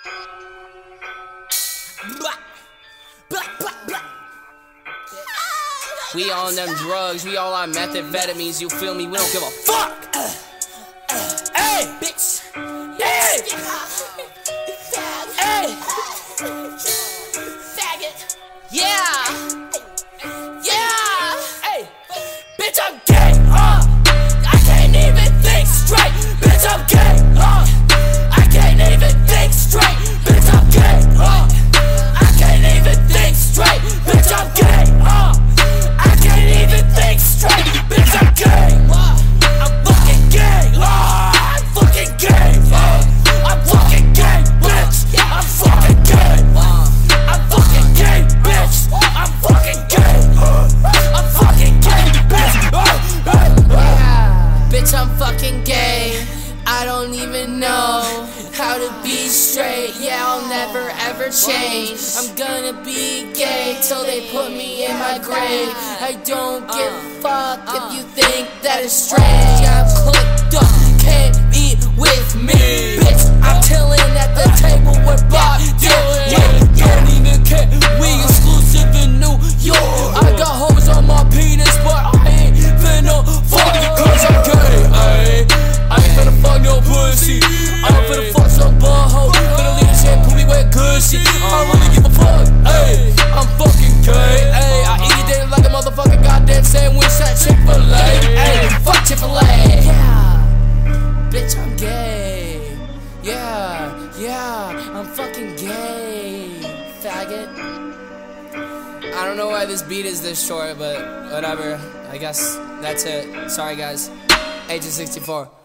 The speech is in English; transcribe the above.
We all on them drugs, we all on methamphetamines, you feel me? We don't give a fuck! Hey, bitch! Hey! Hey! Faggot! Yeah! Yeah! Hey! Bitch, I'm gay! I can't even think straight! Bitch, I'm gay! I can't even think straight! Bitch, I'm gay! I can't even think straight! Bitch, I'm gay! I can't even think straight! Bitch, I'm gay! I'm fucking gay! I'm fucking gay! I'm fucking gay, bitch! I'm fucking gay! I'm fucking gay, bitch! I'm fucking gay! I'm fucking gay, bitch! Bitch, I'm fucking gay. I don't even know how to be straight. Yeah, I'll never ever change. I'm gonna be gay till they put me in my grave. I don't give a fuck if you think that is strange. I'm clicked up, can't eat with me. Bitch, I'm chilling at the table with Bob. Yeah, don't even care. We exclusive in New York. I got hoes on my penis, but I ain't finna fuck cause I'm gay. I ain't finna fuck no pussy. I'm finna fuck some butthole. Finna leave the shampoo me with good shit. I don't really give a fuck. Ayy, I'm fucking gay. Ayy, I eat it daily like a motherfucking goddamn sandwich at Chick-fil-A. Ayy, fuck Chick-fil-A. Yeah, bitch, I'm gay. Yeah, I'm fucking gay. Faggot. I don't know why this beat is this short, but whatever. I guess that's it. Sorry, guys. Agent 64.